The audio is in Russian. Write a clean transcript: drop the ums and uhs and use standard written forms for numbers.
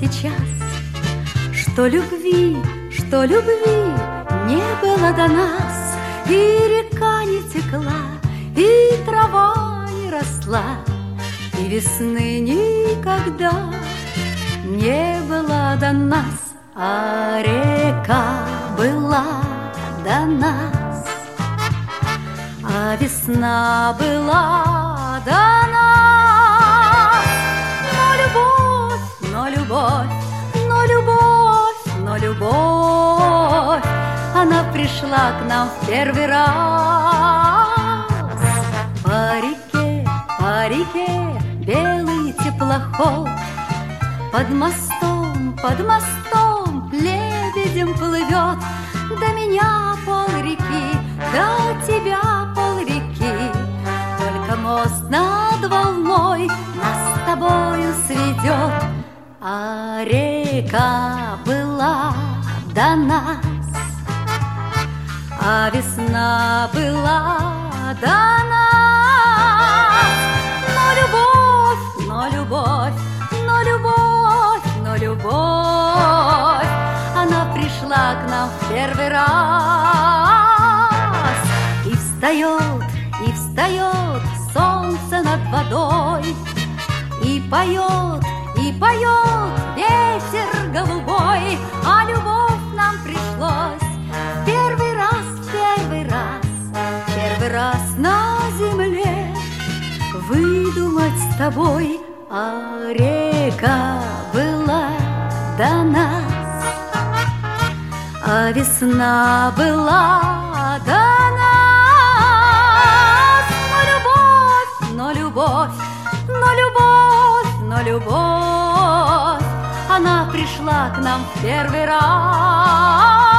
сейчас, что любви не было до нас, и река не текла, и трава не росла, и весны никогда не было до нас, а река была до нас, а весна была до нас. Но любовь, она пришла к нам в первый раз. По реке белый теплоход, под мостом лебедем плывет. До меня полреки, до тебя полреки, только мост над волной нас с тобою сведет. А река была до нас, а весна была до нас. Но любовь, она пришла к нам в первый раз. И встает солнце над водой, и поет ветер голубой, а любовь нам пришлось первый раз на земле выдумать с тобой, а река была до нас, а весна была до нас. Но любовь, она пришла к нам в первый раз.